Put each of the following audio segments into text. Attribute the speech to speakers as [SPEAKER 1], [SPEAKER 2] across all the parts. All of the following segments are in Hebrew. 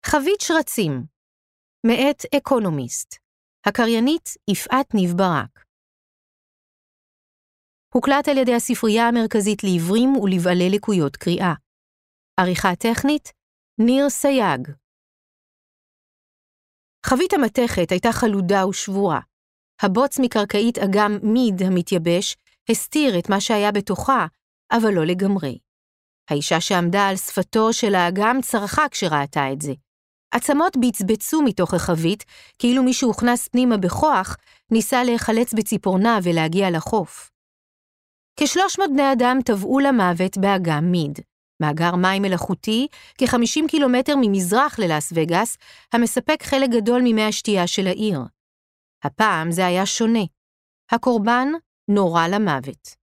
[SPEAKER 1] חבית שרצים, מאת אקונומיסט, הקריינית יפעת ניב ברק. הוקלט על ידי הספרייה המרכזית לעיוורים ולבעלי לקויות קריאה. עריכה טכנית, ניר סייג. חבית המתכת הייתה חלודה ושבורה. הבוץ מקרקעית אגם מיד המתייבש הסתיר את מה שהיה בתוכה, אבל לא לגמרי. האישה שעמדה על שפתו של האגם צרחה כשראתה את זה. עצמות בצבצו מתוך החבית, כאילו מישהו הוכנס פנימה בכוח, ניסה להיחלץ בציפורנה ולהגיע לחוף. כ-300 בני אדם טבעו למוות באגם מיד, מאגר מים מלאכותי, כ-50 קילומטר ממזרח ללאס וגאס, המספק חלק גדול ממי השתייה של העיר. הפעם זה היה שונה. הקורבן נורה למוות.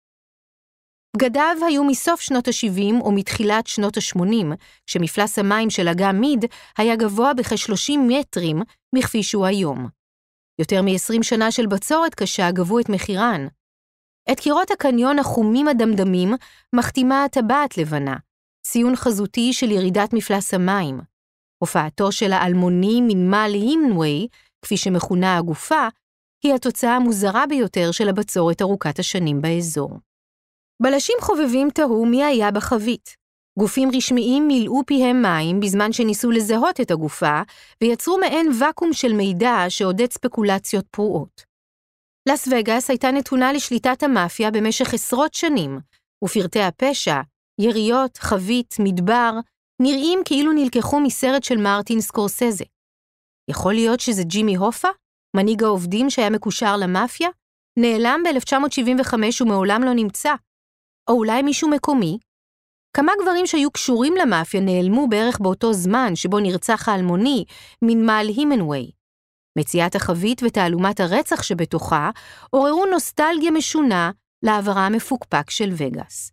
[SPEAKER 1] בגדיו היו מסוף שנות ה-70 או מתחילת שנות ה-80, כשמפלס המים של אגם מיד היה גבוה בכ-30 מטרים מכפי שהוא היום. יותר מ-20 שנה של בצורת קשה גבו את מחירן. את קירות הקניון החומים הדמדמים מחתימה טבעת לבנה, ציון חזותי של ירידת מפלס המים. הופעתו של האלמוני מנמל הימנווי, כפי שמכונה הגופה, היא התוצאה המוזרה ביותר של הבצורת ארוכת השנים באזור. בלשים חובבים תהו מי היה בחבית. גופים רשמיים מילאו פיהם מים בזמן שניסו לזהות את הגופה, ויצרו מעין וקום של מידע שעודד ספקולציות פרועות. לאס וגאס הייתה נתונה לשליטת המאפיה במשך עשרות שנים, ופרטי הפשע, יריות, חבית, מדבר, נראים כאילו נלקחו מסרט של מרטין סקורסזה. יכול להיות שזה ג'ימי הופה, מנהיג העובדים שהיה מקושר למאפיה? נעלם ב-1975 ומעולם לא נמצא. או אולי מישהו מקומי? כמה גברים שהיו קשורים למאפיה נעלמו בערך באותו זמן שבו נרצח האלמוני מנמל הימנווי. מציאת החבית ותעלומת הרצח שבתוכה עוררו נוסטלגיה משונה לעברה המפוקפק של וגאס.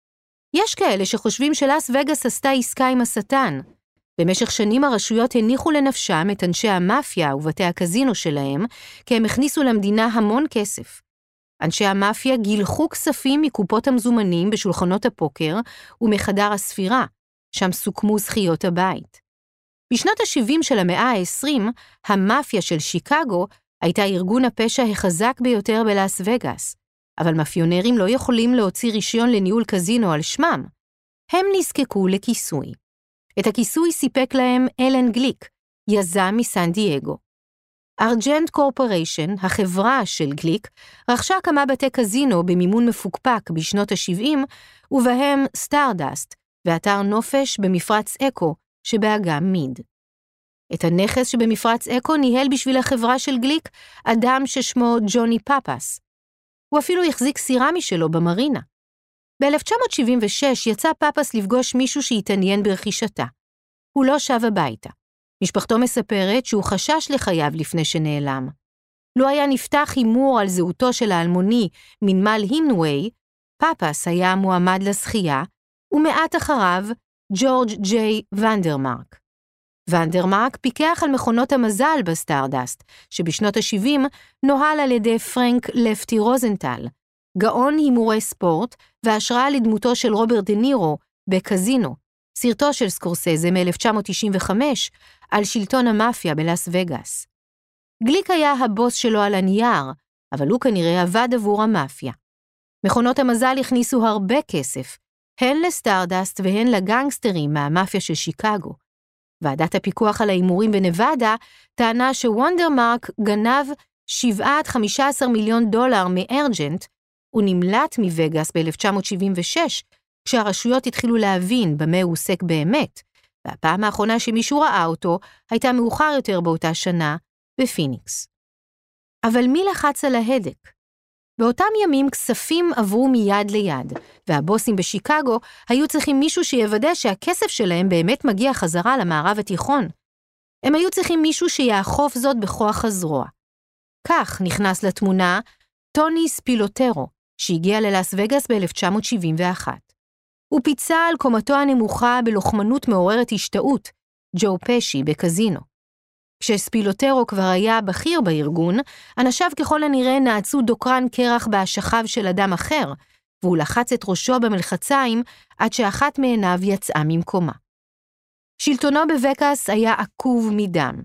[SPEAKER 1] יש כאלה שחושבים שלאס וגאס עשתה עסקה עם השטן. במשך שנים הרשויות הניחו לנפשם את אנשי המאפיה ובתי הקזינו שלהם, כי הם הכניסו למדינה המון כסף. אנשי המאפיה גילחו כספים מקופות המזומנים בשולחנות הפוקר ומחדר הספירה, שם סוכמו זכיות הבית. בשנות ה-70 של המאה ה-20, המאפיה של שיקגו הייתה ארגון הפשע החזק ביותר בלאס וגאס, אבל מאפיונרים לא יכולים להוציא רישיון לניהול קזינו על שמם. הם נזקקו לכיסוי. את הכיסוי סיפק להם אלן גליק, יזם מסן דייגו. ארג'נט קורפוריישן, החברה של גליק, רכשה כמה בתי קזינו במימון מפוקפק בשנות ה-70, ובהם סטארדסט ואתר נופש במפרץ אקו שבאגם מיד. את הנכס שבמפרץ אקו ניהל בשביל החברה של גליק אדם ששמו ג'וני פאפס. הוא אפילו החזיק סירה משלו במרינה. ב-1976 יצא פאפס לפגוש מישהו שהתעניין ברכישתה. הוא לא שב הביתה. משפחתו מספרת שהוא חשש לחייו לפני שנעלם. לו היה נפתח הימור על זהותו של האלמוני מנמל הימנווי, פאפס היה מועמד לזכייה, ומעט אחריו ג'ורג' ג'יי ונדרמרק. ונדרמרק פיקח על מכונות המזל בסטארדסט, שבשנות ה-70 נוהל על ידי פרנק לפטי רוזנטל, גאון הימורי ספורט והשראה לדמותו של רוברט דה נירו בקזינו, סרטו של סקורסזה מ-1995 על שלטון המאפיה בלאס וגאס. גליק היה הבוס שלו על הנייר, אבל הוא כנראה עבד עבור המאפיה. מכונות המזל הכניסו הרבה כסף, הן לסטארדסט והן לגנגסטרים מהמאפיה של שיקגו. ועדת הפיקוח על ההימורים בנבדה טענה שוונדרמרק גנב 7-15 מיליון דולר מארג'נט, ונמלט מווגאס ב-1976, כשהרשויות התחילו להבין במה הוא עוסק באמת, והפעם האחרונה שמישהו ראה אותו הייתה מאוחר יותר באותה שנה, בפיניקס. אבל מי לחץ על ההדק? באותם ימים כספים עברו מיד ליד, והבוסים בשיקגו היו צריכים מישהו שיוודא שהכסף שלהם באמת מגיע חזרה למערב התיכון. הם היו צריכים מישהו שיאכוף זאת בכוח הזרוע. כך נכנס לתמונה טוני ספילוטרו, שהגיע ללאס וגאס ב-1971. הוא פיצה על קומתו הנמוכה בלוחמנות מעוררת השתאות, ג'ו פשי בקזינו. כשספילוטרו כבר היה בכיר בארגון, אנשיו ככל הנראה נעצו דוקרן קרח בהשכב של אדם אחר, והוא לחץ את ראשו במלחציים עד שאחת מעיניו יצאה ממקומה. שלטונו בווגאס היה עקוב מדם.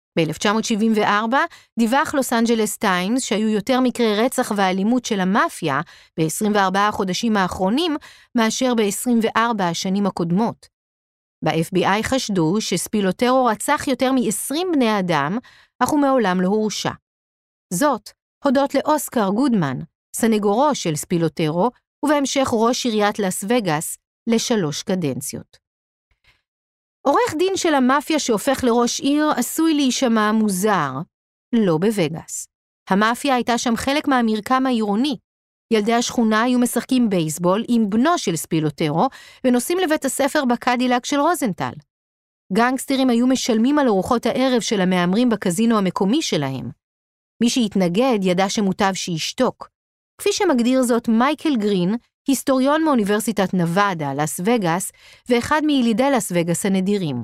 [SPEAKER 1] ב-1974 דיווח לוס אנג'לס טיימס שהיו יותר מקרי רצח ואלימות של המאפיה ב-24 החודשים האחרונים מאשר ב-24 השנים הקודמות. ב-FBI חשדו שספילוטרו רצח יותר מ-20 בני אדם, אך הוא מעולם לא הורשע. זאת, הודות לאוסקר גודמן, סנגורו של ספילוטרו, ובהמשך ראש עיריית לס וגאס ל3 קדנציות. עורך דין של המאפיה שהופך לראש עיר עשוי להישמע מוזר, לא בווגאס. המאפיה הייתה שם חלק מהמרקם העירוני. ילדי השכונה היו משחקים בייסבול עם בנו של ספילוטרו ונוסעים לבית הספר בקדילק של רוזנטל. גנגסטרים היו משלמים על ארוחות הערב של המאמרים בקזינו המקומי שלהם. מי שהתנגד ידע שמוטב שישתוק. כפי שמגדיר זאת מייקל גרין, היסטוריון מאוניברסיטת נבדה, לס וגאס, ואחד מילידי לס וגאס הנדירים.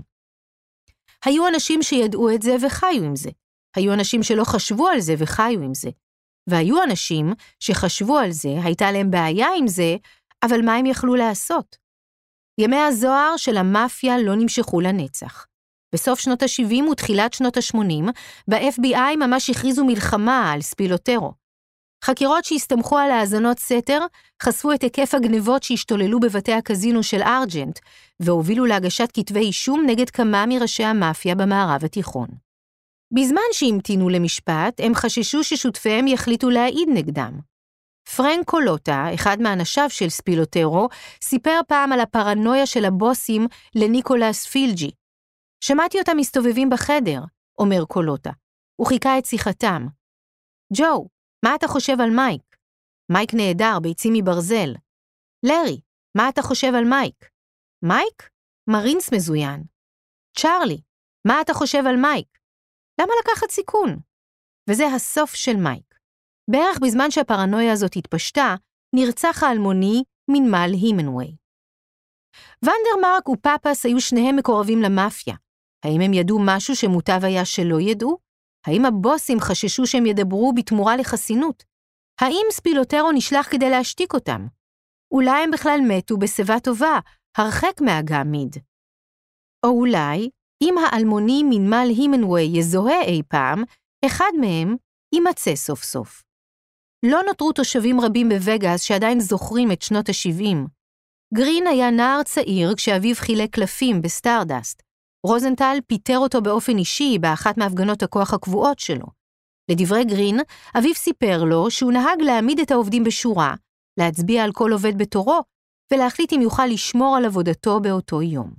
[SPEAKER 1] היו אנשים שידעו את זה וחיו עם זה. היו אנשים שלא חשבו על זה וחיו עם זה. והיו אנשים שחשבו על זה, הייתה להם בעיה עם זה, אבל מה הם יכלו לעשות? ימי הזוהר של המאפיה לא נמשכו לנצח. בסוף שנות ה-70 ותחילת שנות ה-80, ב-FBI ממש הכריזו מלחמה על ספילוטרו. חקירות שהסתמכו על האזנות סתר חשפו את היקף הגנבות שהשתוללו בבתי הקזינו של ארג'נט, והובילו להגשת כתבי אישום נגד כמה מראשי המאפיה במערב התיכון. בזמן שהמתינו למשפט, הם חששו ששותפיהם יחליטו להעיד נגדם. פרנק קולוטה, אחד מאנשיו של ספילוטרו, סיפר פעם על הפרנויה של הבוסים לניקולס פילג'י. שמעתי אותם מסתובבים בחדר, אומר קולוטה. הוא חיכה את שיחתם. ג'ו, מה אתה חושב על מייק? מייק נהדר, ביצים מברזל. לארי, מה אתה חושב על מייק? מייק? מרינס מזוין. צ'ארלי, מה אתה חושב על מייק? למה לקחת סיכון? וזה הסוף של מייק. בערך בזמן שהפרנויה הזאת התפשטה, נרצח האלמוני מנמל הימנווי. ונדרמרק ופאפס היו שניהם מקורבים למאפיה. האם הם ידעו משהו שמוטב היה שלא ידעו? האם הבוסים חששו שהם ידברו בתמורה לחסינות? האם ספילוטרו נשלח כדי להשתיק אותם? אולי הם בכלל מתו בשיבה טובה, הרחק מהאגם מיד. או אולי, אם האלמוני מנמל הימנווי יזוהה אי פעם, אחד מהם יימצא סוף סוף. לא נותרו תושבים רבים בווגאס שעדיין זוכרים את שנות ה-70. גרין היה נער צעיר כשאביו חילק קלפים בסטארדסט. רוזנטל פיטר אותו באופן אישי באחת מהפגנות הכוח הקבועות שלו. לדברי גרין, אביו סיפר לו שהוא נהג להעמיד את העובדים בשורה, להצביע על כל עובד בתורו, ולהחליט אם יוכל לשמור על עבודתו באותו יום.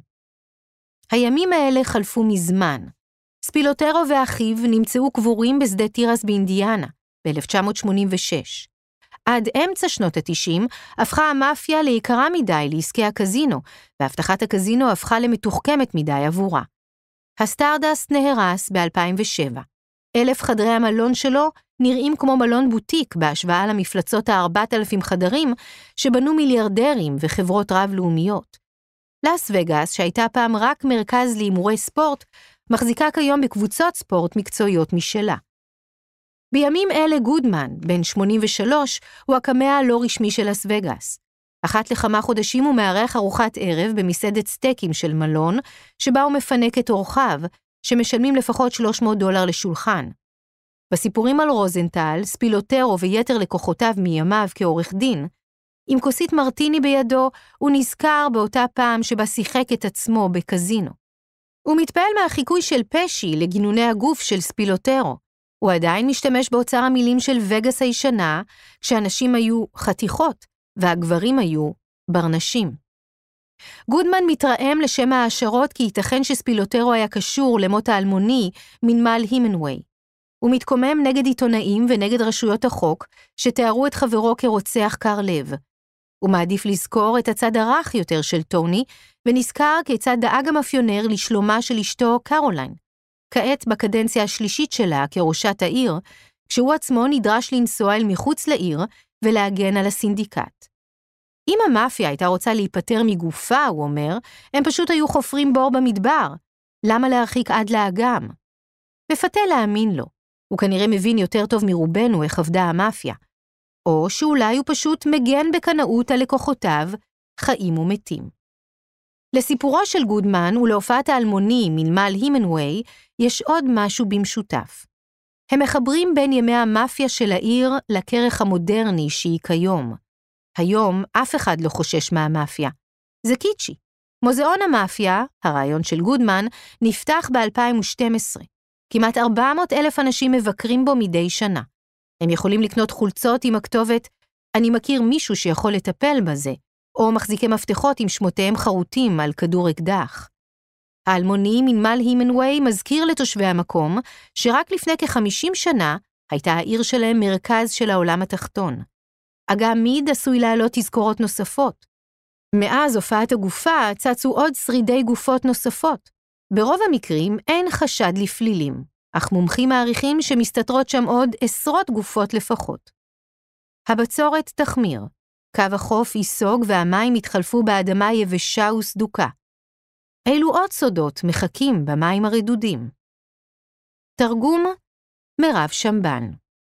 [SPEAKER 1] הימים האלה חלפו מזמן. ספילוטרו ואחיו נמצאו קבורים בשדה תירס באינדיאנה, ב-1986. עד אמצע שנות ה-90 הפכה המאפיה ליקרה מדי לעסקי הקזינו, והבטחת הקזינו הפכה למתוחכמת מדי עבורה. הסטארדסט נהרס ב-2007. 1,000 חדרי המלון שלו נראים כמו מלון בוטיק בהשוואה למפלצות ה-4,000 חדרים שבנו מיליארדרים וחברות רב-לאומיות. לס וגאס, שהייתה פעם רק מרכז להימורי ספורט, מחזיקה כיום בקבוצות ספורט מקצועיות משלה. בימים אלה גודמן, בן 83, הוא הקמע הלא רשמי של לס וגאס. אחת לכמה חודשים הוא מארח ארוחת ערב במסעדת סטייקים של מלון, שבה הוא מפנק את אורחיו, שמשלמים לפחות $300 לשולחן. בסיפורים על רוזנטל, ספילוטרו ויתר לקוחותיו מימיו כעורך דין, עם כוסית מרטיני בידו, הוא נזכר באותה פעם שבה שיחק את עצמו בקזינו. הוא מתפעל מהחיקוי של פשי לגינוני הגוף של ספילוטרו. הוא עדיין משתמש באוצר המילים של וגאס הישנה, כשאנשים היו חתיכות, והגברים היו ברנשים. גודמן מתרעם לשם ההשערות כי ייתכן שספילוטרו היה קשור למות האלמוני מנמל הימנווי. הוא מתקומם נגד עיתונאים ונגד רשויות החוק, שתיארו את חברו כרוצח קר לב. הוא מעדיף לזכור את הצד הרך יותר של טוני, ונזכר כיצד דאג המאפיונר לשלומה של אשתו קרוליין. כעת בקדנציה השלישית שלה כראשת העיר, כשהוא עצמו נדרש לנסוע אל מחוץ לעיר ולהגן על הסינדיקט. אם המאפיה הייתה רוצה להיפטר מגופה, הוא אומר, הם פשוט היו חופרים בור במדבר. למה להרחיק עד לאגם? מפתה להאמין לו. הוא כנראה מבין יותר טוב מרובנו איך עבדה המאפיה. או שאולי הוא פשוט מגן בקנאות על לקוחותיו, חיים ומתים. לסיפורו של גודמן ולהופעת האלמוני מנמל הימנווי יש עוד משהו במשותף. הם מחברים בין ימי המאפיה של העיר לכרך המודרני שהיא כיום. היום אף אחד לא חושש מהמאפיה. זה קיצ'י. מוזיאון המאפיה, הרעיון של גודמן, נפתח ב-2012. כמעט 400,000 אנשים מבקרים בו מדי שנה. הם יכולים לקנות חולצות עם הכתובת "אני מכיר מישהו שיכול לטפל בזה", או מחזיקי מפתחות עם שמותיהם חרוטים על כדור אקדח. האלמוני מנמל הימנווי מזכיר לתושבי המקום שרק לפני כ-50 שנה הייתה העיר שלהם מרכז של העולם התחתון. אגם מיד עשוי לעלות תזכורות נוספות. מאז הופעת הגופה צצו עוד שרידי גופות נוספות. ברוב המקרים אין חשד לפלילים, אך מומחים מעריכים שמסתתרות שם עוד עשרות גופות לפחות. הבצורת תחמיר. קו החוף ייסוג והמים יתחלפו באדמה יבשה וסדוקה. אילו עוד סודות מחכים במים הרדודים? תרגום מירב שמבן.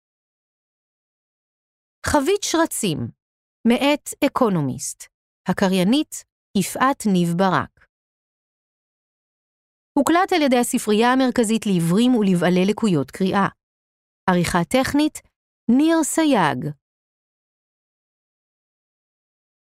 [SPEAKER 1] חבית שרצים, מאת אקונומיסט. הקריינית יפעת ניב ברק. הוקלט על ידי הספרייה המרכזית לעיוורים ולבעלי לקויות קריאה. עריכה טכנית ניר סייג.